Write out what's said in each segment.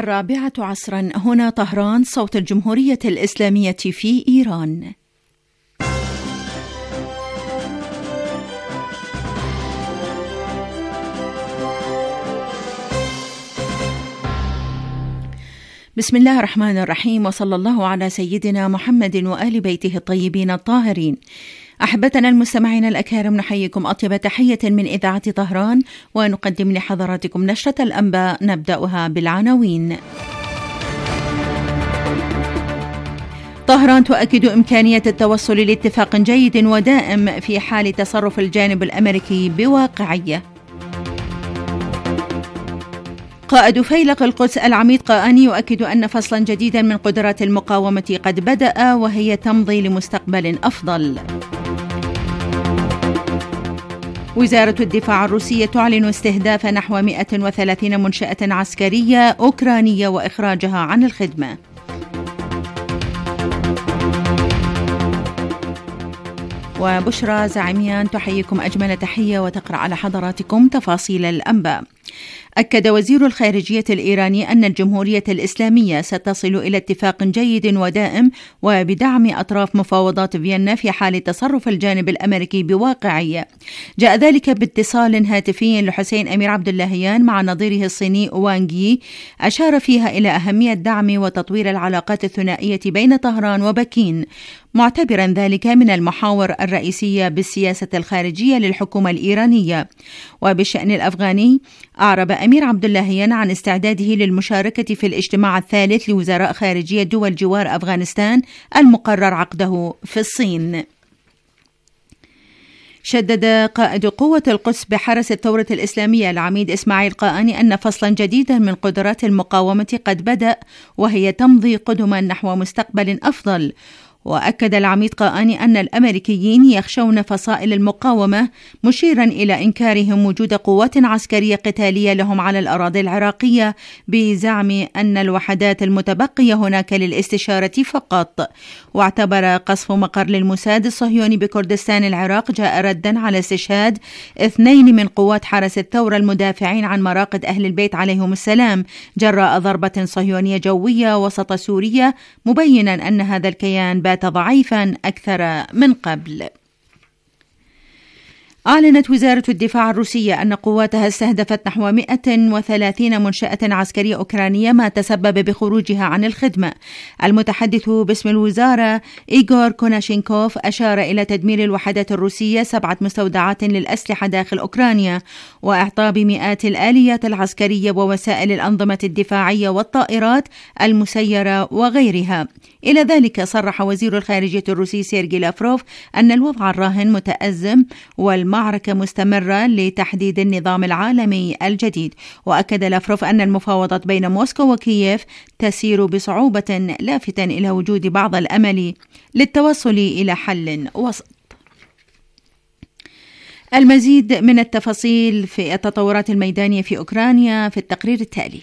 الرابعة عصرا، هنا طهران، صوت الجمهورية الإسلامية في إيران. بسم الله الرحمن الرحيم، وصلى الله على سيدنا محمد وآل بيته الطيبين الطاهرين. أحبتنا المستمعين الأكارم، نحييكم أطيب تحية من إذاعة طهران، ونقدم لحضراتكم نشرة الأنباء نبدأها بالعناوين. طهران تؤكد إمكانية التوصل لاتفاق جيد ودائم في حال تصرف الجانب الأمريكي بواقعية. قائد فيلق القدس العميد قاآني يؤكد أن فصلا جديدا من قدرات المقاومة قد بدأ، وهي تمضي لمستقبل أفضل. وزارة الدفاع الروسية تعلن استهداف نحو 130 منشأة عسكرية أوكرانية وإخراجها عن الخدمة. وبشرى زعيميان تحييكم أجمل تحية وتقرأ على حضراتكم تفاصيل الأنباء. أكد وزير الخارجية الإيراني أن الجمهورية الإسلامية ستصل إلى اتفاق جيد ودائم وبدعم أطراف مفاوضات فيينا في حال تصرف الجانب الأمريكي بواقعية. جاء ذلك باتصال هاتفي لحسين أمير عبد اللهيان مع نظيره الصيني وانغ يي، أشار فيها إلى أهمية دعم وتطوير العلاقات الثنائية بين طهران وبكين، معتبرا ذلك من المحاور الرئيسية بالسياسة الخارجية للحكومة الإيرانية. وبالشأن الأفغاني، أعرب أمير عبد اللهيان عن استعداده للمشاركة في الاجتماع الثالث لوزراء خارجية دول جوار أفغانستان المقرر عقده في الصين. شدد قائد قوة القدس بحرس الثورة الإسلامية العميد إسماعيل قاآني أن فصلا جديدا من قدرات المقاومة قد بدأ، وهي تمضي قدما نحو مستقبل أفضل. وأكد العميد قاآني أن الأمريكيين يخشون فصائل المقاومة، مشيرا إلى إنكارهم وجود قوات عسكرية قتالية لهم على الأراضي العراقية، بزعم أن الوحدات المتبقية هناك للاستشارة فقط. واعتبر قصف مقر للموساد الصهيوني بكردستان العراق جاء ردا على استشهاد 2 من قوات حرس الثورة المدافعين عن مراقد أهل البيت عليهم السلام جراء ضربة صهيونية جوية وسط سوريا، مبينا أن هذا الكيان بات ضعيفا أكثر من قبل. أعلنت وزارة الدفاع الروسية أن قواتها استهدفت نحو 130 منشأة عسكرية أوكرانية، ما تسبب بخروجها عن الخدمة. المتحدث باسم الوزارة إيغور كوناشينكوف أشار إلى تدمير الوحدات الروسية 7 مستودعات للأسلحة داخل أوكرانيا، وإعطاب مئات الآليات العسكرية ووسائل الأنظمة الدفاعية والطائرات المسيرة وغيرها. إلى ذلك صرح وزير الخارجية الروسي سيرجي لافروف أن الوضع الراهن متأزم والمعركة مستمرة لتحديد النظام العالمي الجديد. وأكد لافروف أن المفاوضات بين موسكو وكييف تسير بصعوبة، لافتا إلى وجود بعض الأمل للتوصل إلى حل وسط. المزيد من التفاصيل في التطورات الميدانية في أوكرانيا في التقرير التالي.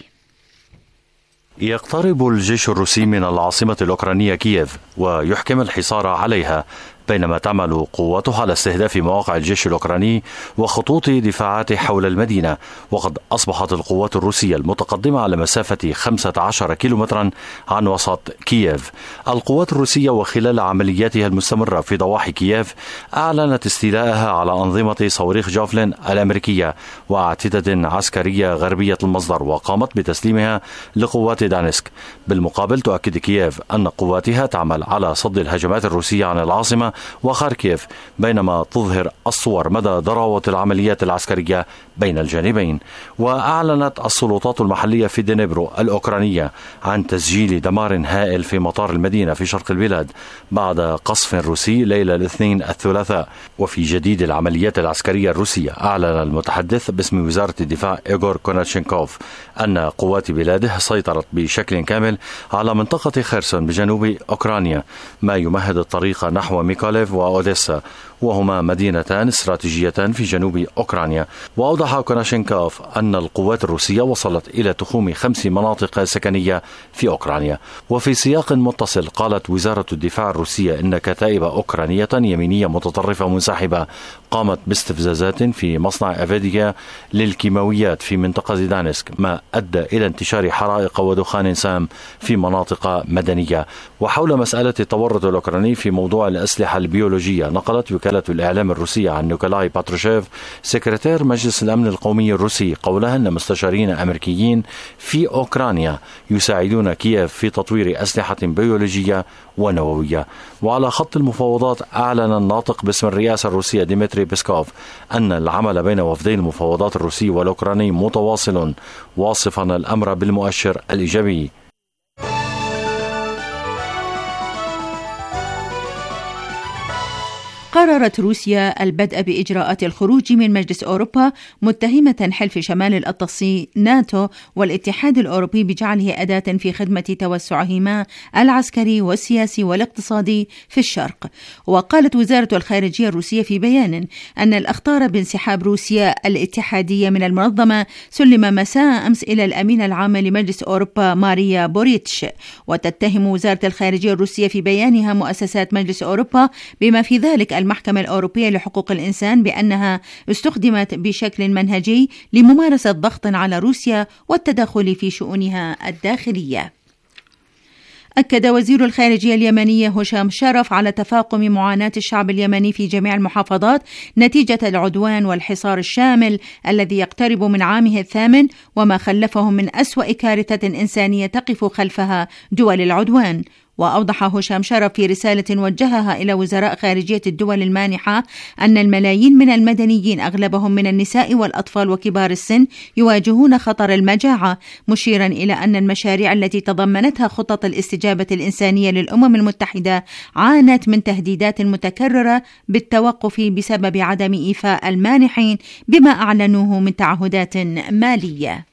يقترب الجيش الروسي من العاصمة الأوكرانية كييف ويحكم الحصار عليها، بينما تعمل قواتها على استهداف مواقع الجيش الأوكراني وخطوط دفاعات حول المدينة. وقد أصبحت القوات الروسية المتقدمة على مسافة 15 كيلومترا عن وسط كييف. القوات الروسية وخلال عملياتها المستمرة في ضواحي كييف أعلنت استيلائها على أنظمة صواريخ جافلين الأمريكية وأعتدة عسكرية غربية المصدر، وقامت بتسليمها لقوات دانسك. بالمقابل تؤكد كييف أن قواتها تعمل على صد الهجمات الروسية عن العاصمة وخاركيف، بينما تظهر الصور مدى ضراوة العمليات العسكرية بين الجانبين. وأعلنت السلطات المحلية في دنيبرو الأوكرانية عن تسجيل دمار هائل في مطار المدينة في شرق البلاد بعد قصف روسي ليلة الاثنين الثلاثاء. وفي جديد العمليات العسكرية الروسية، أعلن المتحدث باسم وزارة الدفاع إيغور كوناشينكوف أن قوات بلاده سيطرت بشكل كامل على منطقة خيرسون بجنوب أوكرانيا، ما يمهد الطريق نحو ميكايل ميكاليف وأوديسا، وهما مدينتان استراتيجيتان في جنوب أوكرانيا. وأوضح كوناشينكوف أن القوات الروسية وصلت إلى تخوم 5 مناطق سكنية في أوكرانيا. وفي سياق متصل قالت وزارة الدفاع الروسية إن كتائب أوكرانية يمينية متطرفة منسحبة قامت باستفزازات في مصنع أفيديا للكيماويات في منطقة دانسك، ما أدى إلى انتشار حرائق ودخان سام في مناطق مدنية. وحول مسألة التورط الأوكراني في موضوع الأسلحة البيولوجية، نقلت وكالة الإعلام الروسية عن نيكولاي باتروشيف سكرتير مجلس الأمن القومي الروسي قولها أن مستشارين أمريكيين في أوكرانيا يساعدون كييف في تطوير أسلحة بيولوجية ونووية. وعلى خط المفاوضات أعلن الناطق باسم الرئاسة الروسية ديمتري بيسكوف أن العمل بين وفدي المفاوضات الروسي والأوكراني متواصل، واصفا الأمر بالمؤشر الإيجابي. قررت روسيا البدء بإجراءات الخروج من مجلس أوروبا، متهمة حلف شمال الأطلسي ناتو والاتحاد الأوروبي بجعله أداة في خدمة توسعهما العسكري والسياسي والاقتصادي في الشرق. وقالت وزارة الخارجية الروسية في بيان أن الأخطار بانسحاب روسيا الاتحادية من المنظمة سلم مساء أمس إلى الأمين العام لمجلس أوروبا ماريا بوريتش. وتتهم وزارة الخارجية الروسية في بيانها مؤسسات مجلس أوروبا بما في ذلك المحكمة الأوروبية لحقوق الإنسان بأنها استخدمت بشكل منهجي لممارسة ضغط على روسيا والتدخل في شؤونها الداخلية. أكد وزير الخارجية اليمني هشام شرف على تفاقم معاناة الشعب اليمني في جميع المحافظات نتيجة العدوان والحصار الشامل الذي يقترب من عامه الثامن، وما خلفه من أسوأ كارثة إنسانية تقف خلفها دول العدوان. وأوضح هشام شرف في رسالة وجهها إلى وزراء خارجية الدول المانحة أن الملايين من المدنيين أغلبهم من النساء والأطفال وكبار السن يواجهون خطر المجاعة، مشيرا إلى أن المشاريع التي تضمنتها خطط الاستجابة الإنسانية للأمم المتحدة عانت من تهديدات متكررة بالتوقف بسبب عدم إيفاء المانحين بما أعلنوه من تعهدات مالية.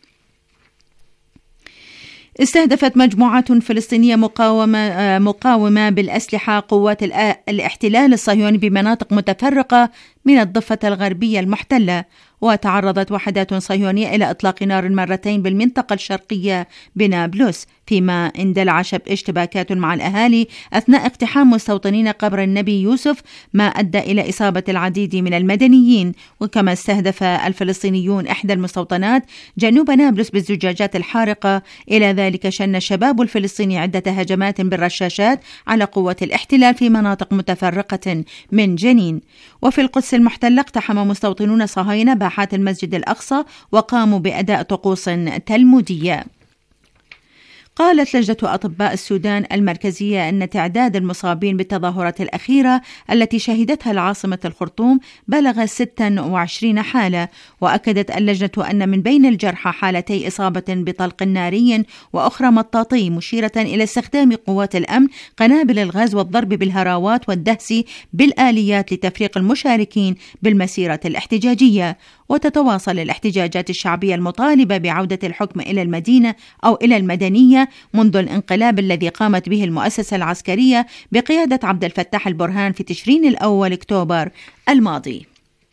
استهدفت مجموعات فلسطينية مقاومة بالأسلحة قوات الاحتلال الصهيوني بمناطق متفرقة من الضفة الغربية المحتلة. وتعرضت وحدات صهيونية إلى إطلاق نار مرتين بالمنطقة الشرقية بنابلس، فيما اندلع اشتباكات مع الأهالي أثناء اقتحام مستوطنين قبر النبي يوسف، ما أدى إلى إصابة العديد من المدنيين. وكما استهدف الفلسطينيون إحدى المستوطنات جنوب نابلس بالزجاجات الحارقة. إلى ذلك شن الشباب الفلسطيني عدة هجمات بالرشاشات على قوات الاحتلال في مناطق متفرقة من جنين. وفي القدس المحتلة اقتحم مستوطنون صهاينة باحات المسجد الأقصى وقاموا بأداء طقوس تلمودية. قالت لجنة أطباء السودان المركزية أن تعداد المصابين بالتظاهرات الأخيرة التي شهدتها العاصمة الخرطوم بلغ 26 حالة. وأكدت اللجنة أن من بين الجرحى حالتي إصابة بطلق ناري وأخرى مطاطي، مشيرة إلى استخدام قوات الأمن قنابل الغاز والضرب بالهراوات والدهس بالآليات لتفريق المشاركين بالمسيرة الاحتجاجية. وتتواصل الاحتجاجات الشعبية المطالبة بعودة الحكم إلى المدينة أو إلى المدنية منذ الانقلاب الذي قامت به المؤسسة العسكرية بقيادة عبد الفتاح البرهان في تشرين الأول أكتوبر الماضي.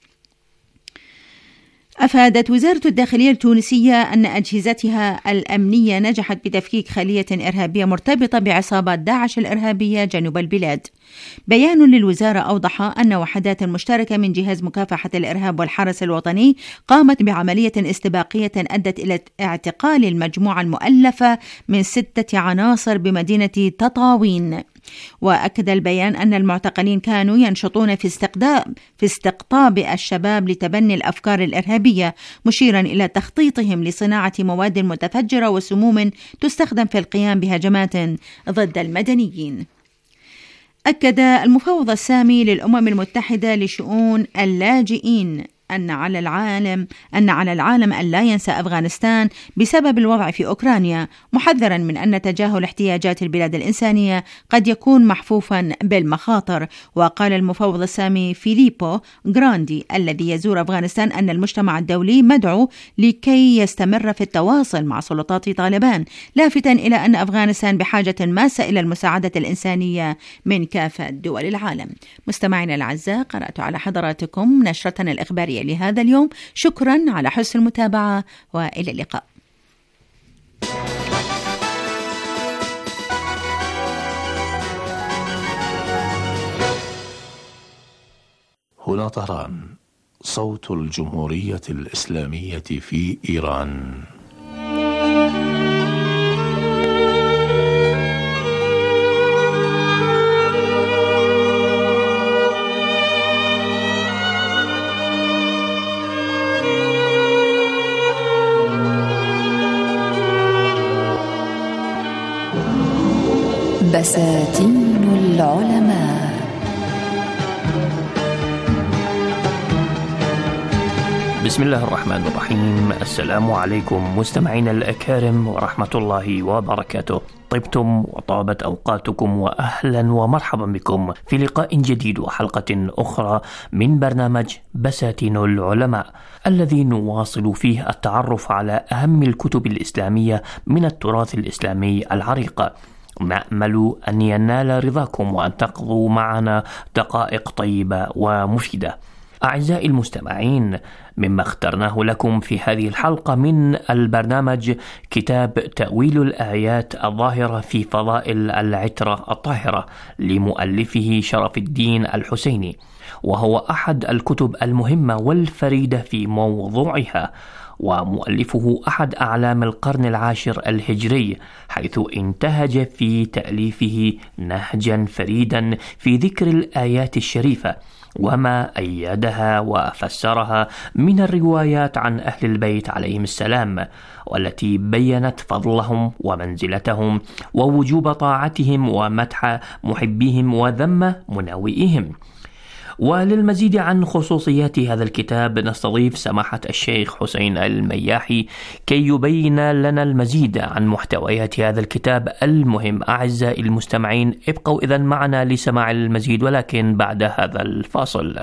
أفادت وزارة الداخلية التونسية أن أجهزتها الأمنية نجحت بتفكيك خلية إرهابية مرتبطة بعصابات داعش الإرهابية جنوب البلاد. بيان للوزارة أوضح أن وحدات مشتركة من جهاز مكافحة الإرهاب والحرس الوطني قامت بعملية استباقية أدت إلى اعتقال المجموعة المؤلفة من 6 عناصر بمدينة تطاوين. وأكد البيان أن المعتقلين كانوا ينشطون في استقطاب الشباب لتبني الأفكار الإرهابية، مشيرا إلى تخطيطهم لصناعة مواد متفجرة وسموم تستخدم في القيام بهجمات ضد المدنيين. أكد المفوض السامي للأمم المتحدة لشؤون اللاجئين أن على العالم أن لا ينسى أفغانستان بسبب الوضع في أوكرانيا، محذرا من أن تجاهل احتياجات البلاد الإنسانية قد يكون محفوفا بالمخاطر. وقال المفوض السامي فيليبو غراندي الذي يزور أفغانستان أن المجتمع الدولي مدعو لكي يستمر في التواصل مع سلطات طالبان، لافتا إلى أن أفغانستان بحاجة ماسة إلى المساعدة الإنسانية من كافة دول العالم. مستمعينا الأعزاء، قرأت على حضراتكم نشرتنا الإخبارية لهذا اليوم. شكرا على حسن المتابعة وإلى اللقاء. هنا طهران، صوت الجمهورية الإسلامية في إيران. بساتين العلماء. بسم الله الرحمن الرحيم. السلام عليكم مستمعين الأكارم ورحمة الله وبركاته. طبتم وطابت أوقاتكم، وأهلا ومرحبا بكم في لقاء جديد وحلقة أخرى من برنامج بساتين العلماء، الذي نواصل فيه التعرف على أهم الكتب الإسلامية من التراث الإسلامي العريق. نأمل أن ينال رضاكم وأن تقضوا معنا دقائق طيبة ومفيدة. أعزائي المستمعين، مما اخترناه لكم في هذه الحلقة من البرنامج كتاب تأويل الآيات الظاهرة في فضائل العترة الطاهرة لمؤلفه شرف الدين الحسيني، وهو أحد الكتب المهمة والفريدة في موضوعها، ومؤلفه أحد أعلام القرن العاشر الهجري، حيث انتهج في تأليفه نهجا فريدا في ذكر الآيات الشريفة وما أيدها وفسرها من الروايات عن أهل البيت عليهم السلام، والتي بيّنت فضلهم ومنزلتهم ووجوب طاعتهم ومدح محبيهم وذم مناوئهم. وللمزيد عن خصوصيات هذا الكتاب نستضيف سماحة الشيخ حسين المياحي كي يبين لنا المزيد عن محتويات هذا الكتاب المهم. أعزائي المستمعين، ابقوا إذن معنا لسماع المزيد، ولكن بعد هذا الفاصل.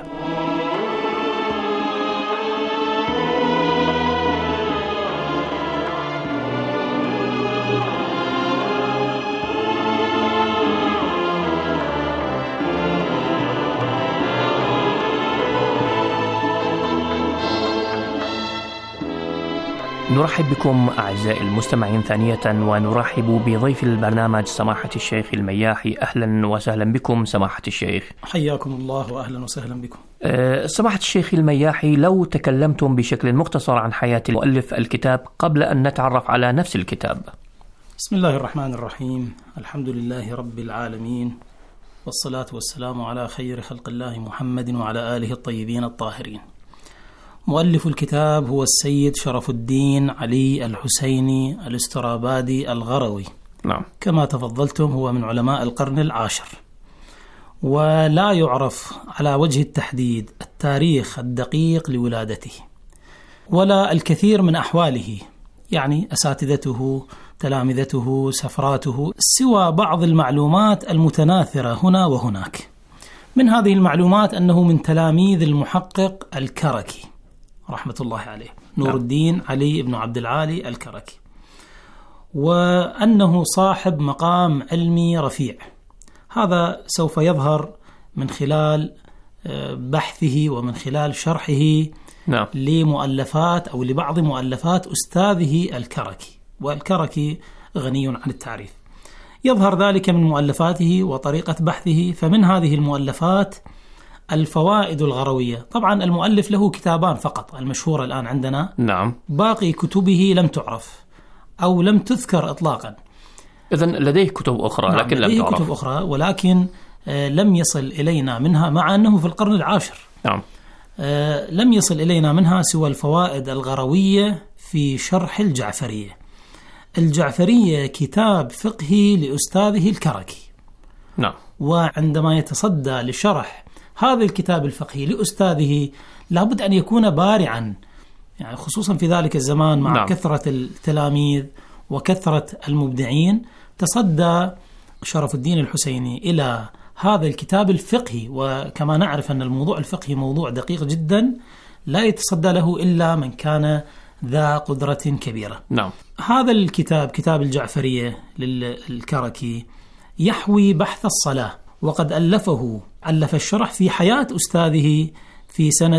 نرحب بكم أعزائي المستمعين ثانية، ونرحب بضيف البرنامج سماحة الشيخ المياحي. أهلا وسهلا بكم سماحة الشيخ. حياكم الله وأهلا وسهلا بكم. سماحة الشيخ المياحي، لو تكلمتم بشكل مختصر عن حياة مؤلف الكتاب قبل أن نتعرف على نفس الكتاب. بسم الله الرحمن الرحيم. الحمد لله رب العالمين، والصلاة والسلام على خير خلق الله محمد وعلى آله الطيبين الطاهرين. مؤلف الكتاب هو السيد شرف الدين علي الحسيني الاسترابادي الغروي. نعم. كما تفضلتم، هو من علماء القرن العاشر، ولا يعرف على وجه التحديد التاريخ الدقيق لولادته ولا الكثير من أحواله، يعني أساتذته، تلامذته، سفراته، سوى بعض المعلومات المتناثرة هنا وهناك. من هذه المعلومات أنه من تلاميذ المحقق الكركي رحمة الله عليه، نور الدين علي بن عبد العالي الكركي، وأنه صاحب مقام علمي رفيع. هذا سوف يظهر من خلال بحثه ومن خلال شرحه لمؤلفات أو لبعض مؤلفات أستاذه الكركي، والكركي غني عن التعريف. يظهر ذلك من مؤلفاته وطريقة بحثه. فمن هذه المؤلفات الفوائد الغروية. طبعا المؤلف له كتابان فقط المشهورة الآن عندنا. نعم. باقي كتبه لم تعرف أو لم تذكر إطلاقا. إذن لديه كتب أخرى. نعم، لكن لم تعرف. كتب أخرى ولكن لم يصل إلينا منها، مع أنه في القرن العاشر. نعم. لم يصل إلينا منها سوى الفوائد الغروية في شرح الجعفرية. الجعفرية كتاب فقهي لأستاذه الكركي. نعم. وعندما يتصدى لشرح هذا الكتاب الفقهي لأستاذه لابد أن يكون بارعا، يعني خصوصا في ذلك الزمان مع كثرة التلاميذ وكثرة المبدعين. تصدى شرف الدين الحسيني إلى هذا الكتاب الفقهي، وكما نعرف أن الموضوع الفقهي موضوع دقيق جدا لا يتصدى له إلا من كان ذا قدرة كبيرة. هذا الكتاب كتاب الجعفرية للكركي يحوي بحث الصلاة، وقد ألف الشرح في حياة أستاذه في سنة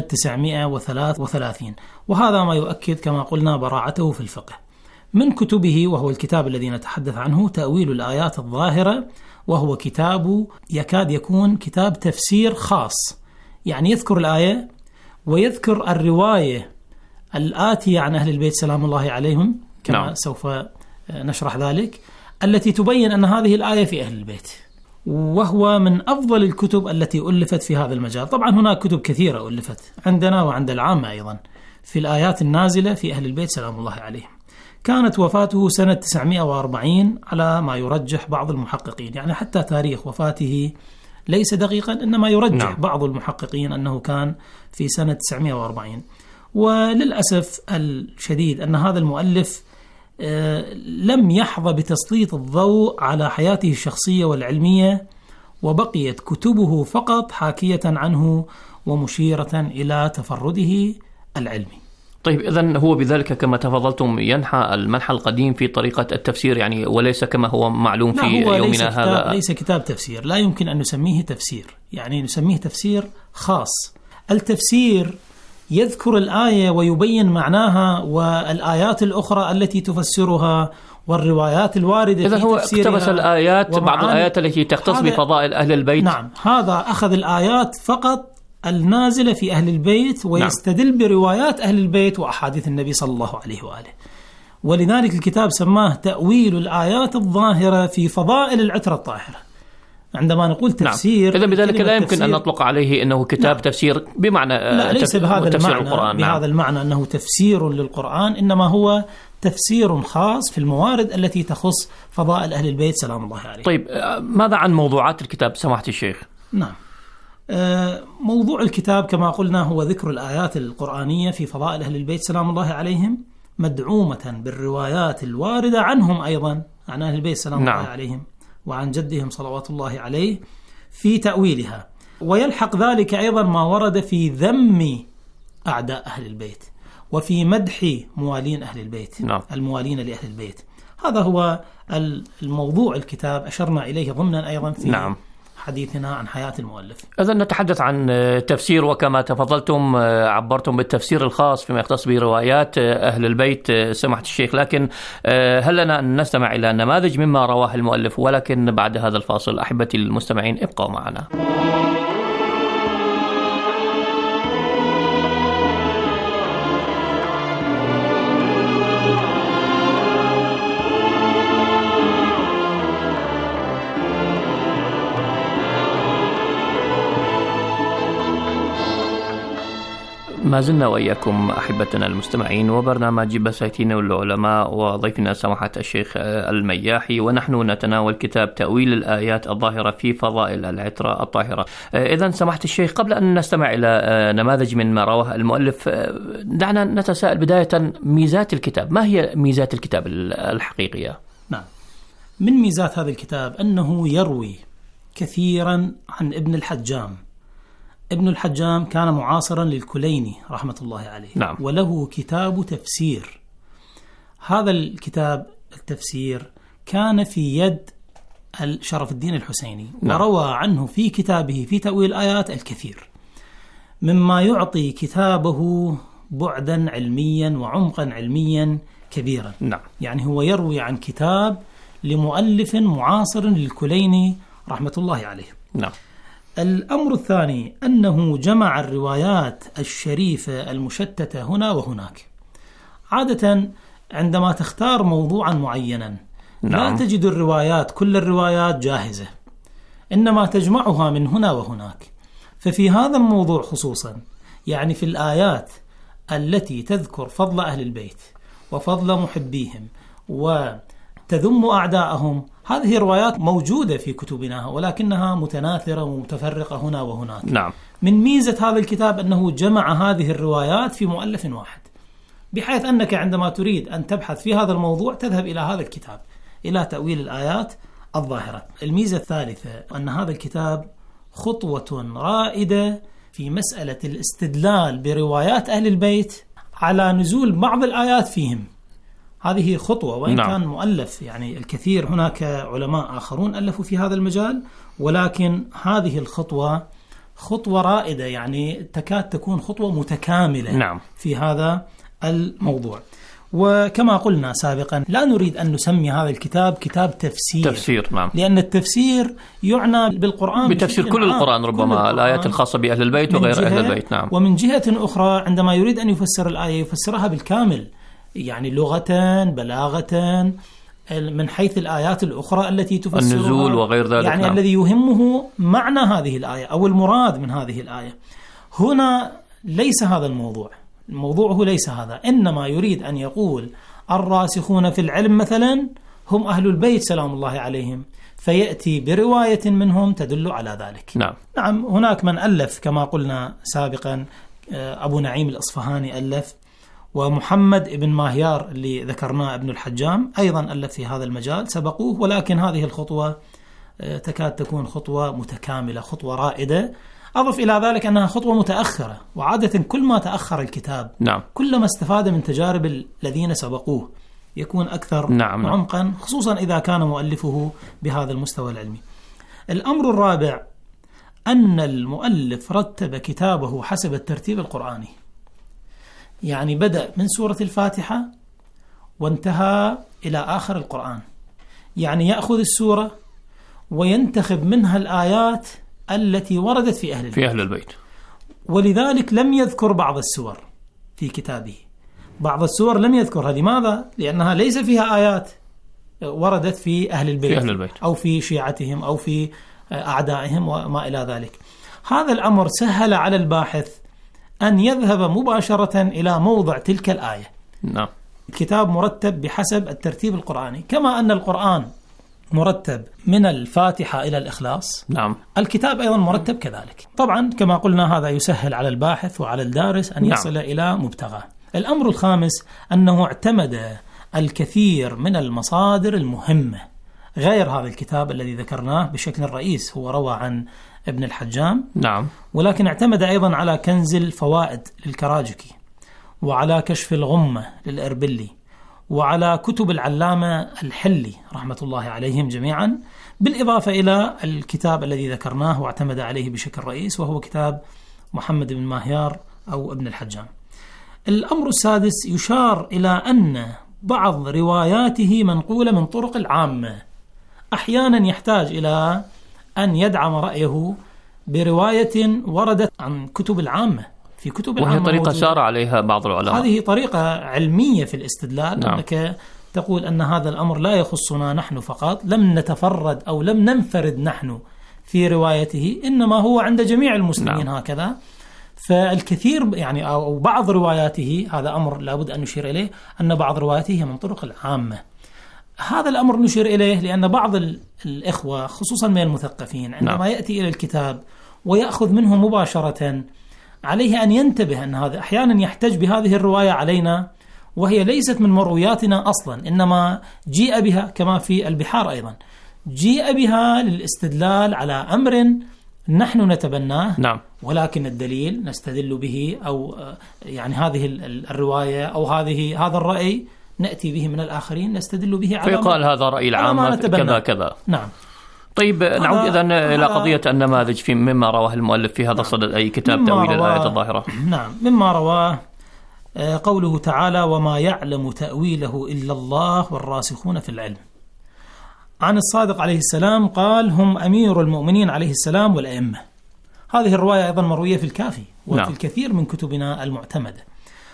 933، وهذا ما يؤكد كما قلنا براعته في الفقه. من كتبه وهو الكتاب الذي نتحدث عنه تأويل الآيات الظاهرة، وهو كتاب يكاد يكون كتاب تفسير خاص، يعني يذكر الآية ويذكر الرواية الآتية عن أهل البيت سلام الله عليهم كما سوف نشرح ذلك، التي تبين أن هذه الآية في أهل البيت، وهو من أفضل الكتب التي ألفت في هذا المجال. طبعا هناك كتب كثيرة ألفت عندنا وعند العامة أيضا في الآيات النازلة في أهل البيت سلام الله عليهم. كانت وفاته سنة 940 على ما يرجح بعض المحققين، يعني حتى تاريخ وفاته ليس دقيقا، إنما يرجح بعض المحققين أنه كان في سنة 940. وللأسف الشديد أن هذا المؤلف لم يحظى بتسليط الضوء على حياته الشخصية والعلمية، وبقيت كتبه فقط حاكية عنه ومشيرة إلى تفرده العلمي. طيب، إذن هو بذلك كما تفضلتم ينحى المنحى القديم في طريقة التفسير، يعني وليس كما هو معلوم في يومنا هذا. ليس كتاب تفسير، لا يمكن أن نسميه تفسير، يعني نسميه تفسير خاص. التفسير يذكر الآية ويبين معناها والآيات الأخرى التي تفسرها والروايات الواردة إذن في هو تفسيرها. اقتبس الآيات، بعض الآيات التي تختص بفضائل أهل البيت. نعم، هذا أخذ الآيات فقط النازلة في أهل البيت ويستدل بروايات أهل البيت وأحاديث النبي صلى الله عليه وآله، ولذلك الكتاب سماه تأويل الآيات الظاهرة في فضائل العترة الطاهرة. عندما نقول تفسير، إذن بذلك لا يمكن أن نطلق عليه أنه كتاب تفسير بمعنى لا، ليس بهذا تفسير المعنى، القرآن. بهذا المعنى أنه تفسير للقرآن، إنما هو تفسير خاص في الموارد التي تخص فضائل أهل البيت سلام الله عليه. طيب، ماذا عن موضوعات الكتاب سماحة الشيخ؟ نعم، موضوع الكتاب كما قلنا هو ذكر الآيات القرآنية في فضائل أهل البيت سلام الله عليهم، مدعومة بالروايات الواردة عنهم أيضا، عن أهل البيت سلام الله عليهم وعن جدهم صلوات الله عليه في تأويلها. ويلحق ذلك أيضا ما ورد في ذم أعداء أهل البيت وفي مدح موالين أهل البيت، الموالين لأهل البيت. هذا هو الموضوع الكتاب، أشرنا إليه ضمنا أيضا في حديثنا عن حياة المؤلف. إذن نتحدث عن تفسير، وكما تفضلتم عبرتم بالتفسير الخاص فيما يختص بروايات أهل البيت سماحة الشيخ، لكن هل لنا أن نستمع إلى نماذج مما رواه المؤلف؟ ولكن بعد هذا الفاصل أحبتي المستمعين ابقوا معنا. ما زلنا وإياكم أحبتنا المستمعين وبرنامج بساتين العلماء، وضيفنا سماحة الشيخ المياحي، ونحن نتناول كتاب تأويل الآيات الظاهرة في فضائل العترة الطاهرة. إذن سماحة الشيخ، قبل أن نستمع إلى نماذج من ما رواه المؤلف، دعنا نتساءل بداية ميزات الكتاب. ما هي ميزات الكتاب الحقيقية؟ نعم، من ميزات هذا الكتاب أنه يروي كثيرا عن ابن الحجام. ابن الحجام كان معاصرا للكليني رحمة الله عليه، وله كتاب تفسير. هذا الكتاب التفسير كان في يد شرف الدين الحسيني، وروى عنه في كتابه في تأويل الآيات الكثير، مما يعطي كتابه بعدا علميا وعمقا علميا كبيرا. يعني هو يروي عن كتاب لمؤلف معاصر للكليني رحمة الله عليه. الأمر الثاني أنه جمع الروايات الشريفة المشتتة هنا وهناك. عادة عندما تختار موضوعا معينا لا تجد الروايات كل الروايات جاهزة، إنما تجمعها من هنا وهناك. ففي هذا الموضوع خصوصا، يعني في الآيات التي تذكر فضل أهل البيت وفضل محبيهم تذم أعداءهم. هذه الروايات موجودة في كتبنا ولكنها متناثرة ومتفرقة هنا وهناك. نعم. من ميزة هذا الكتاب أنه جمع هذه الروايات في مؤلف واحد، بحيث أنك عندما تريد أن تبحث في هذا الموضوع تذهب إلى هذا الكتاب، إلى تأويل الآيات الظاهرة. الميزة الثالثة أن هذا الكتاب خطوة رائدة في مسألة الاستدلال بروايات أهل البيت على نزول بعض الآيات فيهم. هذه خطوة، وإن كان مؤلف يعني الكثير، هناك علماء آخرون ألفوا في هذا المجال، ولكن هذه الخطوة خطوة رائدة، يعني تكاد تكون خطوة متكاملة في هذا الموضوع. وكما قلنا سابقا لا نريد أن نسمي هذا الكتاب كتاب تفسير. لأن التفسير يعنى بالقرآن بتفسير كل القرآن، ربما الآيات الخاصة بأهل البيت وغير أهل البيت. ومن جهة أخرى عندما يريد أن يفسر الآية يفسرها بالكامل، يعني لغة، بلاغة، من حيث الآيات الأخرى التي تفسرها، النزول وغير ذلك. يعني الذي يهمه معنى هذه الآية أو المراد من هذه الآية. هنا ليس هذا الموضوع هو ليس هذا، إنما يريد أن يقول الراسخون في العلم مثلا هم أهل البيت سلام الله عليهم، فيأتي برواية منهم تدل على ذلك. نعم هناك من ألف كما قلنا سابقا، أبو نعيم الأصفهاني ألف، ومحمد ابن ماهيار اللي ذكرناه ابن الحجام أيضا ألف في هذا المجال، سبقوه. ولكن هذه الخطوة تكاد تكون خطوة متكاملة، خطوة رائدة. أضف إلى ذلك أنها خطوة متأخرة، وعادة كل ما تأخر الكتاب كلما استفاد من تجارب الذين سبقوه يكون أكثر عمقا، خصوصا إذا كان مؤلفه بهذا المستوى العلمي. الأمر الرابع أن المؤلف رتب كتابه حسب الترتيب القرآني، يعني بدأ من سورة الفاتحة وانتهى إلى آخر القرآن، يعني يأخذ السورة وينتخب منها الآيات التي وردت في أهل البيت. ولذلك لم يذكر بعض السور في كتابه، بعض السور لم يذكرها. لماذا؟ لأنها ليس فيها آيات وردت في أهل البيت أو في شيعتهم أو في أعدائهم وما إلى ذلك. هذا الأمر سهل على الباحث أن يذهب مباشرة إلى موضع تلك الآية. الكتاب مرتب بحسب الترتيب القرآني، كما أن القرآن مرتب من الفاتحة إلى الإخلاص. الكتاب أيضا مرتب كذلك. طبعا كما قلنا هذا يسهل على الباحث وعلى الدارس أن يصل إلى مبتغاه. الأمر الخامس أنه اعتمد الكثير من المصادر المهمة غير هذا الكتاب الذي ذكرناه بشكل رئيس، هو روى عن ابن الحجام. ولكن اعتمد أيضا على كنز الفوائد للكراجكي، وعلى كشف الغمة للأربلي، وعلى كتب العلامة الحلي رحمة الله عليهم جميعا، بالإضافة إلى الكتاب الذي ذكرناه واعتمد عليه بشكل رئيس، وهو كتاب محمد بن ماهيار أو ابن الحجام. الأمر السادس يشار إلى أن بعض رواياته منقولة من طرق العامة، أحيانا يحتاج إلى أن يدعم رأيه برواية وردت عن كتب العامة في كتب العامة، وهي طريقة سار عليها بعض العلماء. هذه طريقة علمية في الاستدلال. أنك تقول أن هذا الأمر لا يخصنا نحن فقط، لم نتفرد أو لم ننفرد نحن في روايته، إنما هو عند جميع المسلمين. هكذا. فالكثير يعني أو بعض رواياته، هذا أمر لابد أن نشير إليه، أن بعض رواياته من طرق العامة. هذا الأمر نشير إليه لأن بعض الإخوة خصوصا من المثقفين عندما يأتي إلى الكتاب ويأخذ منه مباشرة، عليه أن ينتبه أن هذا أحيانا يحتج بهذه الرواية علينا وهي ليست من مروياتنا أصلا، إنما جيء بها كما في البحار أيضا، جيء بها للاستدلال على أمر نحن نتبناه. ولكن الدليل نستدل به، أو يعني هذه الرواية أو هذا الرأي نأتي به من الآخرين نستدل به على فيقال هذا رأي العامة كذا كذا. طيب نعود إذن إلى قضية النماذج في مما رواه المؤلف في هذا الصدد، أي كتاب تأويل الآية الظاهرة. مما رواه قوله تعالى: وما يعلم تأويله إلا الله والراسخون في العلم. عن الصادق عليه السلام قال: هم أمير المؤمنين عليه السلام والأئمة. هذه الرواية أيضا مروية في الكافي وفي الكثير من كتبنا المعتمدة،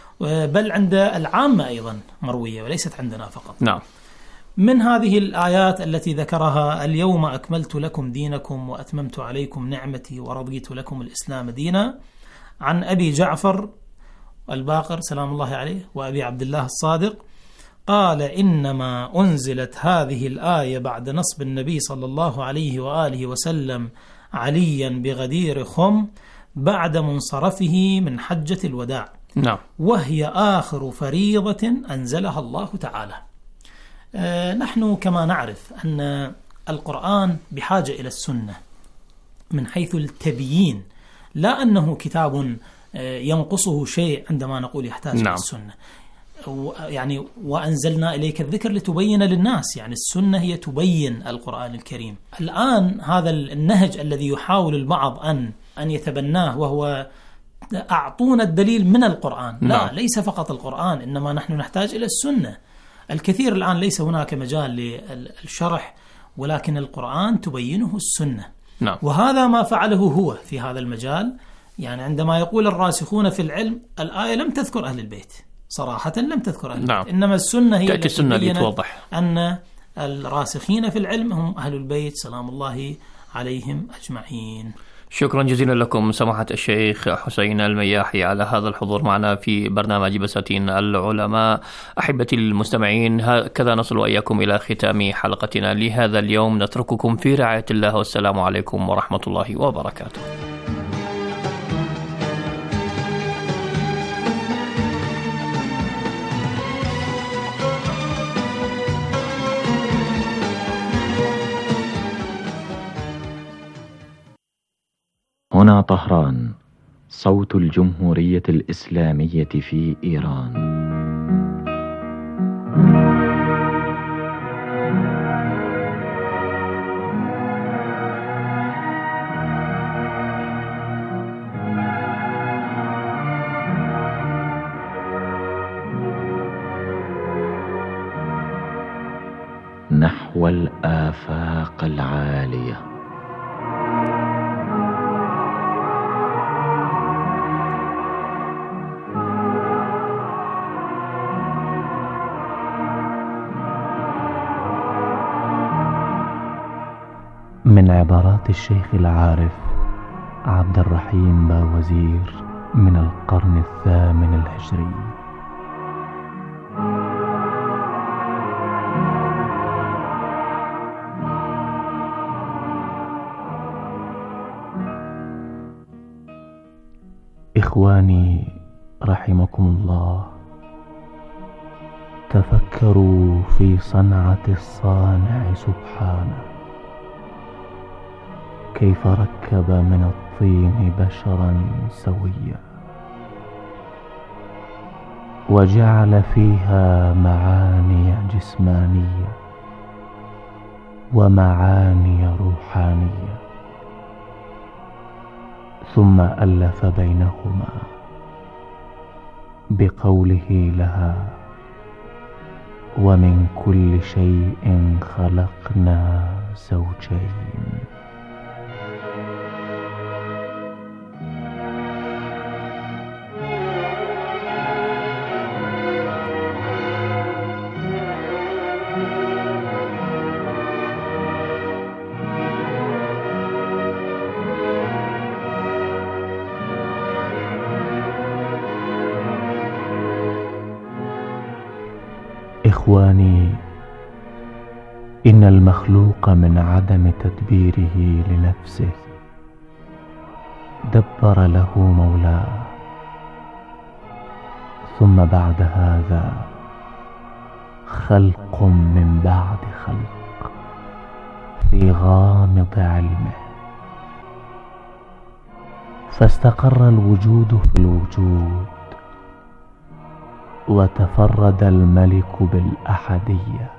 بل عند العامة أيضا مروية وليست عندنا فقط. من هذه الآيات التي ذكرها: اليوم أكملت لكم دينكم وأتممت عليكم نعمتي ورضيت لكم الإسلام دينا، عن أبي جعفر الباقر سلام الله عليه وأبي عبد الله الصادق قال إنما أنزلت هذه الآية بعد نصب النبي صلى الله عليه وآله وسلم عليا بغدير خم بعد منصرفه من حجة الوداع، نعم. وهي آخر فريضة أنزلها الله تعالى. نحن كما نعرف أن القرآن بحاجة إلى السنة من حيث التبيين، لا أنه كتاب ينقصه شيء عندما نقول يحتاج إلى السنة. يعني وأنزلنا إليك الذكر لتبين للناس، يعني السنة هي تبين القرآن الكريم. الآن هذا النهج الذي يحاول البعض أن يتبناه، وهو أعطونا الدليل من القرآن. لا، ليس فقط القرآن، إنما نحن نحتاج إلى السنة. الكثير الآن ليس هناك مجال للشرح، ولكن القرآن تبينه السنة. وهذا ما فعله هو في هذا المجال. يعني عندما يقول الراسخون في العلم، الآية لم تذكر أهل البيت صراحة، لم تذكر أهل البيت، إنما السنة هي التي تبينت أن الراسخين في العلم هم أهل البيت سلام الله عليهم أجمعين. شكرا جزيلا لكم سماحة الشيخ حسين المياحي على هذا الحضور معنا في برنامج بساتين العلماء. أحبتي المستمعين، هكذا نصل وإياكم إلى ختام حلقتنا لهذا اليوم. نترككم في رعاية الله، والسلام عليكم ورحمة الله وبركاته. هنا طهران، صوت الجمهورية الإسلامية في إيران. نحو الآفاق العالية. من عبارات الشيخ العارف عبد الرحيم باوزير من القرن الثامن الهجري. إخواني رحمكم الله، تفكروا في صنعة الصانع سبحانه، كيف ركب من الطين بشرا سويا، وجعل فيها معاني جسمانية ومعاني روحانية، ثم ألف بينهما بقوله لها: ومن كل شيء خلقنا زوجين. إخواني، إن المخلوق من عدم تدبيره لنفسه دبر له مولاه، ثم بعد هذا خلق من بعد خلق في غامض علمه، فاستقر الوجود في الوجود، وتفرد الملك بالأحدية،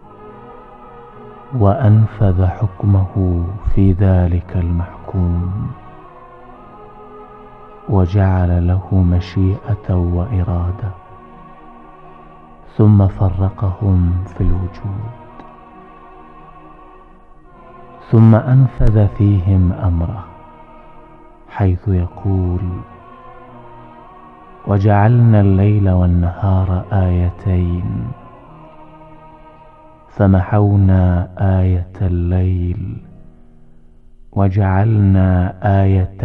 وأنفذ حكمه في ذلك المحكوم، وجعل له مشيئة وإرادة، ثم فرقهم في الوجود، ثم أنفذ فيهم أمره، حيث يقول: وجعلنا الليل والنهار آيتين، فمحونا آية الليل وجعلنا آية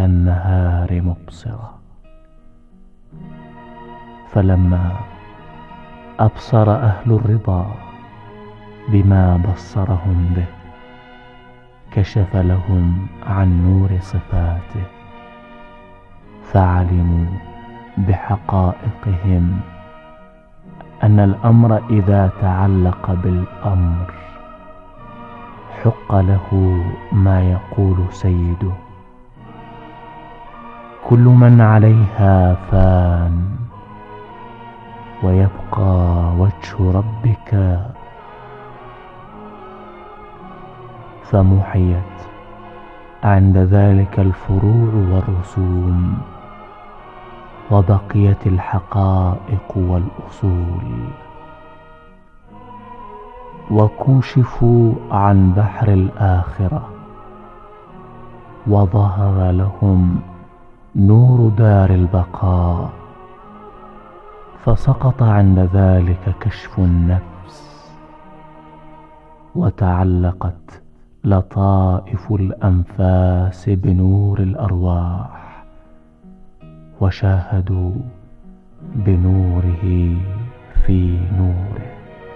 النهار مبصرة. فلما أبصر أهل الرضا بما بصرهم به، كشف لهم عن نور صفاته، فعلموا بحقائقهم أن الأمر إذا تعلق بالأمر حق له ما يقول سيده: كل من عليها فان ويبقى وجه ربك. فمحيت عند ذلك الفروع والرسوم، وبقيت الحقائق والأصول، وكوشفوا عن بحر الآخرة، وظهر لهم نور دار البقاء، فسقط عند ذلك كشف النفس، وتعلقت لطائف الأنفاس بنور الأرواح، وشاهدوا بنوره في نوره.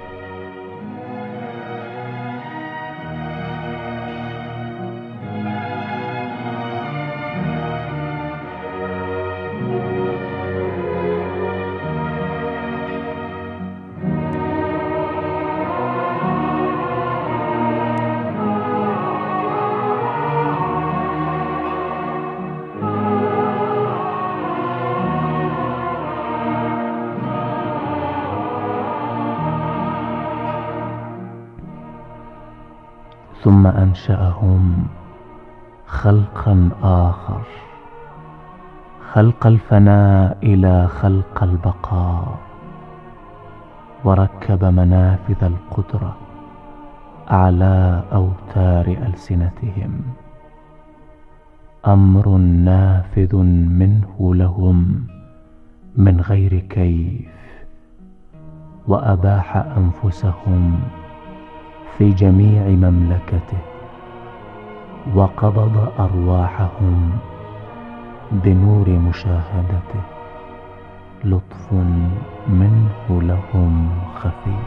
ثم أنشأهم خلقا آخر، خلق الفناء إلى خلق البقاء، وركب منافذ القدرة على أوتار ألسنتهم، أمر نافذ منه لهم من غير كيف، وأباح أنفسهم في جميع مملكته، وقبض أرواحهم بنور مشاهدته، لطف منه لهم خفي.